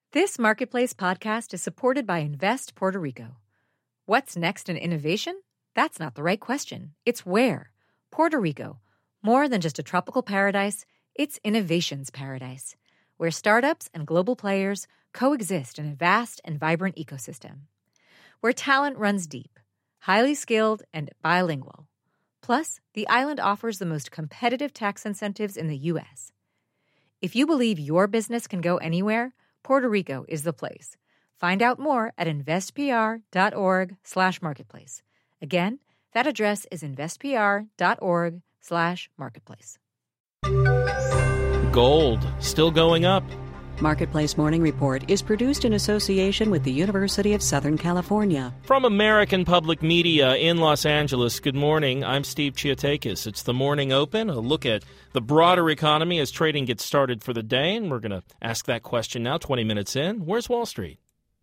This Marketplace podcast is supported by Invest Puerto Rico. What's next in innovation? That's not the right question. It's where. Puerto Rico. More than just a tropical paradise, it's innovation's paradise, where startups and global players coexist in a vast and vibrant ecosystem. Where talent runs deep, highly skilled, and bilingual. Plus, the island offers the most competitive tax incentives in the U.S. If you believe your business can go anywhere, Puerto Rico is the place. Find out more at investpr.org/marketplace. Again, that address is investpr.org/marketplace. Gold still going up. Marketplace Morning Report is produced in association with the University of Southern California. From American Public Media in Los Angeles, good morning. I'm Steve Chiotakis. It's the Morning Open, a look at the broader economy as trading gets started for the day. And we're going to ask that question now, 20 minutes in. Where's Wall Street?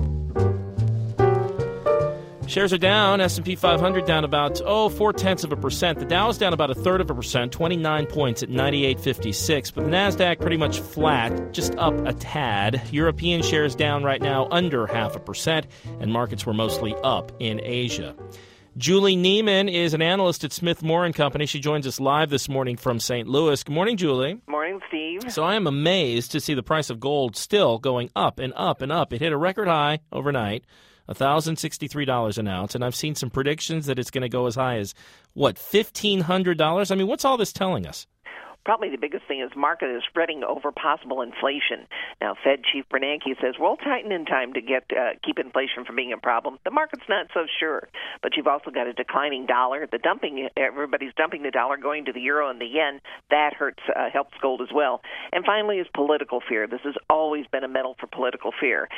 Shares are down. S&P 500 down about 0.4%. The Dow is down about 1/3%, 29 points at 98.56. But the Nasdaq pretty much flat, just up a tad. European shares down right now under 0.5%, and markets were mostly up in Asia. Julie Neiman is an analyst at Smith Moore & Company. She joins us live this morning from St. Louis. Good morning, Julie. Morning, Steve. So I am amazed to see the price of gold still going up and up and up. It hit a record high overnight. $1,063 an ounce, and I've seen some predictions that it's going to go as high as, $1,500? I mean, what's all this telling us? Probably the biggest thing is market is fretting over possible inflation. Now, Fed Chief Bernanke says we'll tighten in time to keep inflation from being a problem. The market's not so sure, but you've also got a declining dollar. Everybody's dumping the dollar, going to the euro and the yen. That helps gold as well. And finally is political fear. This has always been a metal for political fear.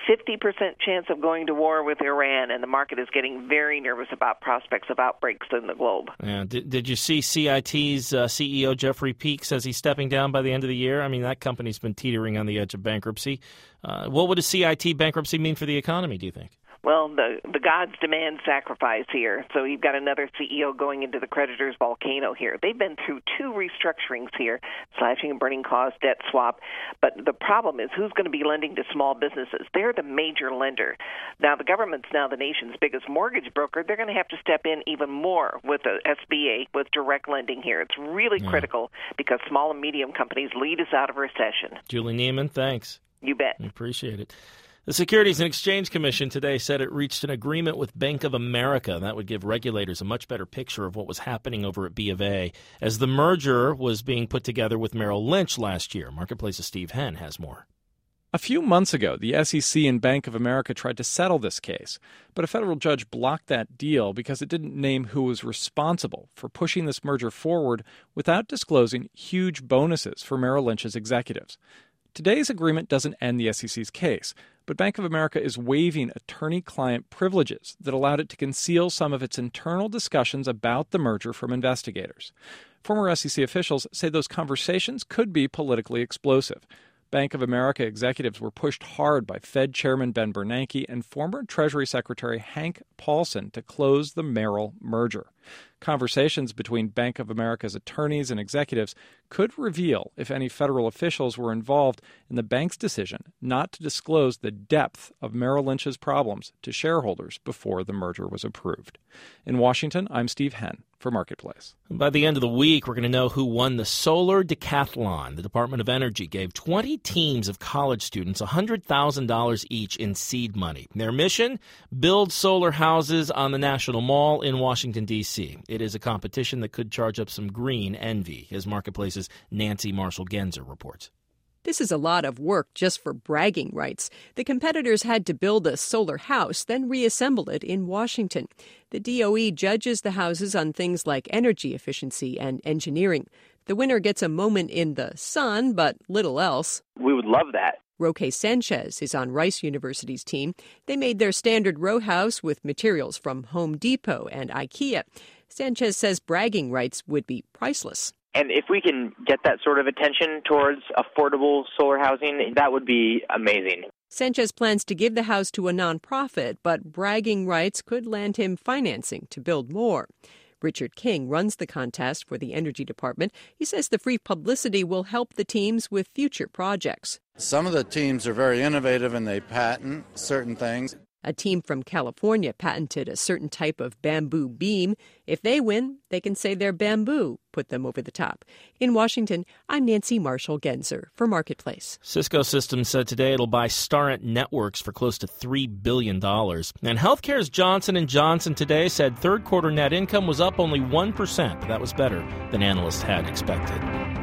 50% chance of going to war with Iran, and the market is getting very nervous about prospects of outbreaks in the globe. Yeah. Did you see CIT's CEO Jeffrey Peake says he's stepping down by the end of the year? I mean, that company's been teetering on the edge of bankruptcy. What would a CIT bankruptcy mean for the economy, do you think? Well, the gods demand sacrifice here. So you've got another CEO going into the creditor's volcano here. They've been through 2 restructurings here, slashing and burning cost, debt swap. But the problem is who's going to be lending to small businesses? They're the major lender. Now, the government's now the nation's biggest mortgage broker. They're going to have to step in even more with the SBA, with direct lending here. It's really critical because small and medium companies lead us out of recession. Julie Neiman, thanks. You bet. I appreciate it. The Securities and Exchange Commission today said it reached an agreement with Bank of America. That would give regulators a much better picture of what was happening over at B of A as the merger was being put together with Merrill Lynch last year. Marketplace's Steve Henn has more. A few months ago, the SEC and Bank of America tried to settle this case, but a federal judge blocked that deal because it didn't name who was responsible for pushing this merger forward without disclosing huge bonuses for Merrill Lynch's executives. Today's agreement doesn't end the SEC's case, but Bank of America is waiving attorney-client privileges that allowed it to conceal some of its internal discussions about the merger from investigators. Former SEC officials say those conversations could be politically explosive. Bank of America executives were pushed hard by Fed Chairman Ben Bernanke and former Treasury Secretary Hank Paulson to close the Merrill merger. Conversations between Bank of America's attorneys and executives could reveal if any federal officials were involved in the bank's decision not to disclose the depth of Merrill Lynch's problems to shareholders before the merger was approved. In Washington, I'm Steve Henn for Marketplace. By the end of the week, we're going to know who won the Solar Decathlon. The Department of Energy gave 20 teams of college students $100,000 each in seed money. Their mission? Build solar houses on the National Mall in Washington, D.C. It is a competition that could charge up some green envy, as Marketplace's Nancy Marshall-Genzer reports. This is a lot of work just for bragging rights. The competitors had to build a solar house, then reassemble it in Washington. The DOE judges the houses on things like energy efficiency and engineering. The winner gets a moment in the sun, but little else. We would love that. Roque Sanchez is on Rice University's team. They made their standard row house with materials from Home Depot and IKEA. Sanchez says bragging rights would be priceless. And if we can get that sort of attention towards affordable solar housing, that would be amazing. Sanchez plans to give the house to a nonprofit, but bragging rights could land him financing to build more. Richard King runs the contest for the Energy Department. He says the free publicity will help the teams with future projects. Some of the teams are very innovative and they patent certain things. A team from California patented a certain type of bamboo beam. If they win, they can say their bamboo put them over the top. In Washington, I'm Nancy Marshall-Genzer for Marketplace. Cisco Systems said today it'll buy Starent Networks for close to $3 billion. And healthcare's Johnson & Johnson today said third quarter net income was up only 1%, but that was better than analysts had expected.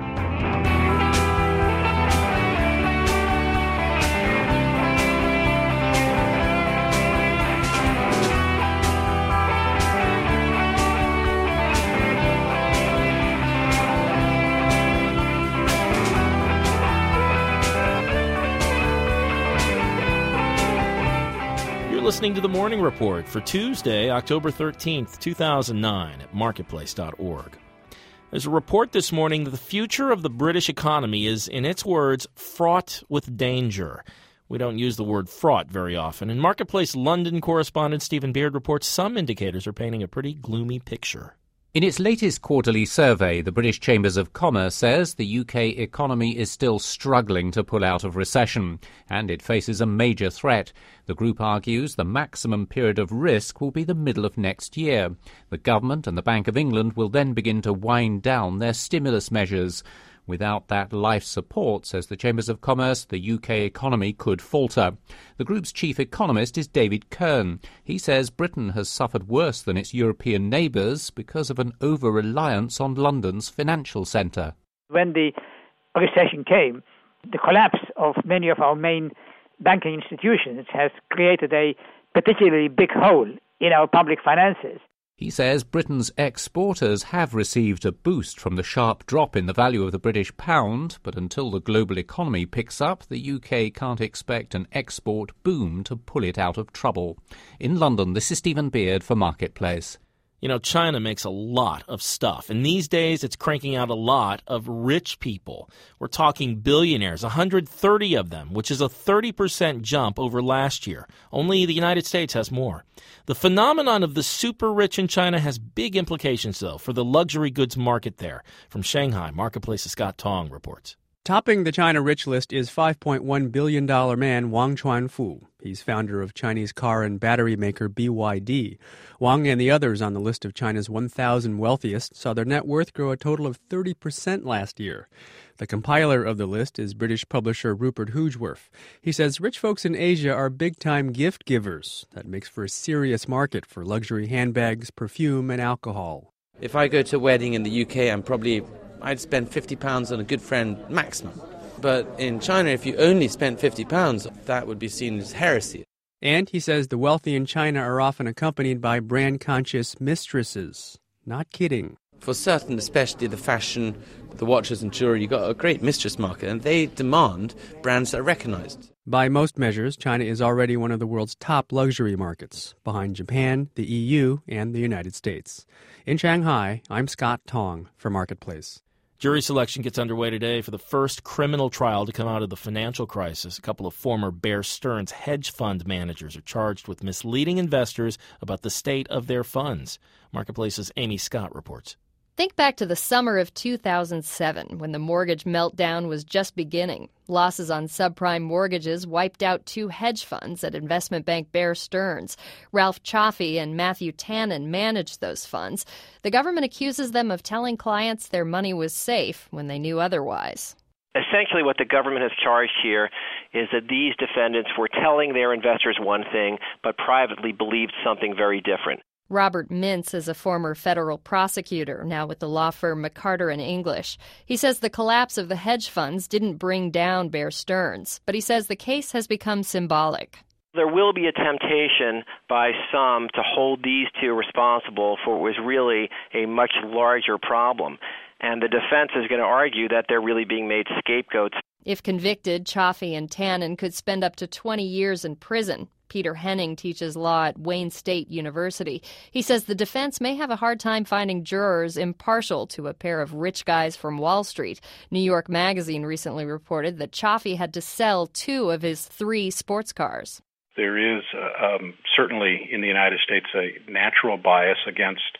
Listening to the Morning Report for Tuesday, October 13th, 2009 at marketplace.org. There's a report this morning that the future of the British economy is, in its words, fraught with danger. We don't use the word fraught very often. And Marketplace London correspondent Stephen Beard reports some indicators are painting a pretty gloomy picture. In its latest quarterly survey, the British Chambers of Commerce says the UK economy is still struggling to pull out of recession, and it faces a major threat. The group argues the maximum period of risk will be the middle of next year. The government and the Bank of England will then begin to wind down their stimulus measures. Without that life support, says the Chambers of Commerce, the UK economy could falter. The group's chief economist is David Kern. He says Britain has suffered worse than its European neighbours because of an over-reliance on London's financial centre. When the recession came, the collapse of many of our main banking institutions has created a particularly big hole in our public finances. He says Britain's exporters have received a boost from the sharp drop in the value of the British pound, but until the global economy picks up, the UK can't expect an export boom to pull it out of trouble. In London, this is Stephen Beard for Marketplace. You know, China makes a lot of stuff, and these days it's cranking out a lot of rich people. We're talking billionaires, 130 of them, which is a 30% jump over last year. Only the United States has more. The phenomenon of the super rich in China has big implications, though, for the luxury goods market there. From Shanghai, Marketplace's Scott Tong reports. Topping the China rich list is $5.1 billion man Wang Chuanfu. He's founder of Chinese car and battery maker BYD. Wang and the others on the list of China's 1,000 wealthiest saw their net worth grow a total of 30% last year. The compiler of the list is British publisher Rupert Hoogworth. He says rich folks in Asia are big-time gift givers. That makes for a serious market for luxury handbags, perfume, and alcohol. If I go to a wedding in the UK, I'd spend £50 on a good friend maximum. But in China, if you only spent £50, that would be seen as heresy. And he says the wealthy in China are often accompanied by brand-conscious mistresses. Not kidding. For certain, especially the fashion, the watches and jewelry, you've got a great mistress market, and they demand brands that are recognized. By most measures, China is already one of the world's top luxury markets, behind Japan, the EU, and the United States. In Shanghai, I'm Scott Tong for Marketplace. Jury selection gets underway today for the first criminal trial to come out of the financial crisis. A couple of former Bear Stearns hedge fund managers are charged with misleading investors about the state of their funds. Marketplace's Amy Scott reports. Think back to the summer of 2007, when the mortgage meltdown was just beginning. Losses on subprime mortgages wiped out two hedge funds at investment bank Bear Stearns. Ralph Chaffee and Matthew Tannen managed those funds. The government accuses them of telling clients their money was safe when they knew otherwise. Essentially what the government has charged here is that these defendants were telling their investors one thing, but privately believed something very different. Robert Mintz is a former federal prosecutor, now with the law firm McCarter & English. He says the collapse of the hedge funds didn't bring down Bear Stearns, but he says the case has become symbolic. There will be a temptation by some to hold these two responsible for what was really a much larger problem. And the defense is going to argue that they're really being made scapegoats. If convicted, Chaffee and Tannen could spend up to 20 years in prison. Peter Henning teaches law at Wayne State University. He says the defense may have a hard time finding jurors impartial to a pair of rich guys from Wall Street. New York Magazine recently reported that Chaffee had to sell 2 of his 3 sports cars. There is certainly in the United States a natural bias against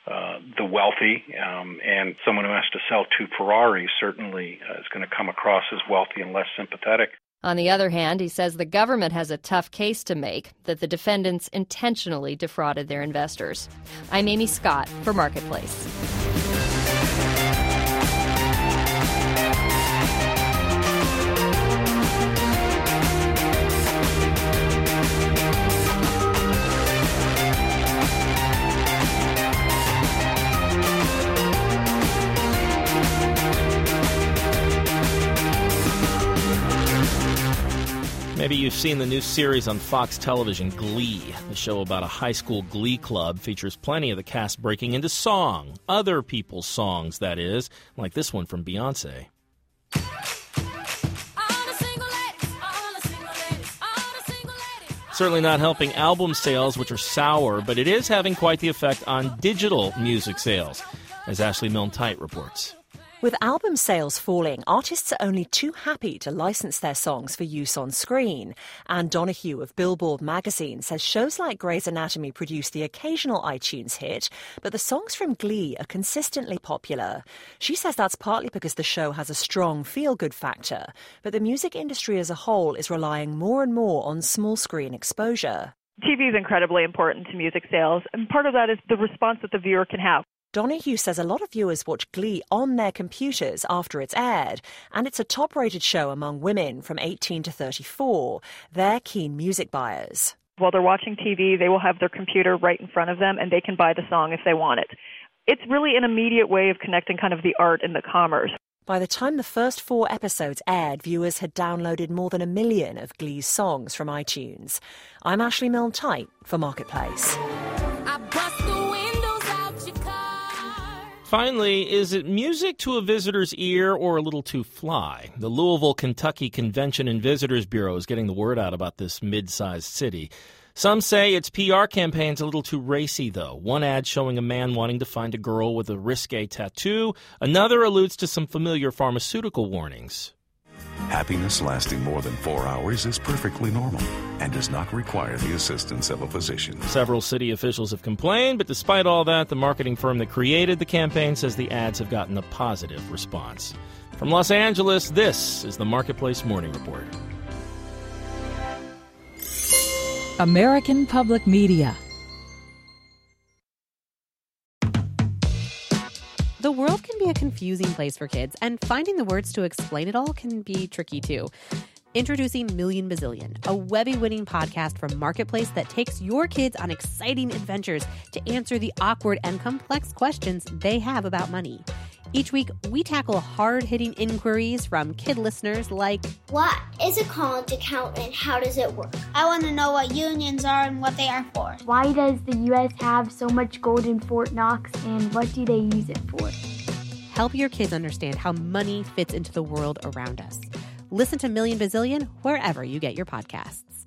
the wealthy, and someone who has to sell 2 Ferraris certainly is going to come across as wealthy and less sympathetic. On the other hand, he says the government has a tough case to make, that the defendants intentionally defrauded their investors. I'm Amy Scott for Marketplace. Maybe you've seen the new series on Fox Television, Glee. The show about a high school glee club features plenty of the cast breaking into song. Other people's songs, that is, like this one from Beyoncé. Certainly not helping album sales, which are sour, but it is having quite the effect on digital music sales, as Ashley Milne-Tite reports. With album sales falling, artists are only too happy to license their songs for use on screen. Anne Donahue of Billboard magazine says shows like Grey's Anatomy produce the occasional iTunes hit, but the songs from Glee are consistently popular. She says that's partly because the show has a strong feel-good factor, but the music industry as a whole is relying more and more on small-screen exposure. TV is incredibly important to music sales, and part of that is the response that the viewer can have. Donahue says a lot of viewers watch Glee on their computers after it's aired, and it's a top-rated show among women from 18 to 34. They're keen music buyers. While they're watching TV, they will have their computer right in front of them, and they can buy the song if they want it. It's really an immediate way of connecting kind of the art and the commerce. By the time the first 4 episodes aired, viewers had downloaded more than 1 million of Glee's songs from iTunes. I'm Ashley Milne-Tite for Marketplace. Finally, is it music to a visitor's ear or a little too fly? The Louisville, Kentucky Convention and Visitors Bureau is getting the word out about this mid-sized city. Some say its PR campaign's a little too racy, though. One ad showing a man wanting to find a girl with a risque tattoo. Another alludes to some familiar pharmaceutical warnings. Happiness lasting more than 4 hours is perfectly normal and does not require the assistance of a physician. Several city officials have complained, but despite all that, the marketing firm that created the campaign says the ads have gotten a positive response. From Los Angeles, this is the Marketplace Morning Report. American Public Media. The world can be a confusing place for kids, and finding the words to explain it all can be tricky too. Introducing Million Bazillion, a Webby-winning podcast from Marketplace that takes your kids on exciting adventures to answer the awkward and complex questions they have about money. Each week, we tackle hard-hitting inquiries from kid listeners like, what is a college account and how does it work? I want to know what unions are and what they are for. Why does the U.S. have so much gold in Fort Knox and what do they use it for? Help your kids understand how money fits into the world around us. Listen to Million Bazillion wherever you get your podcasts.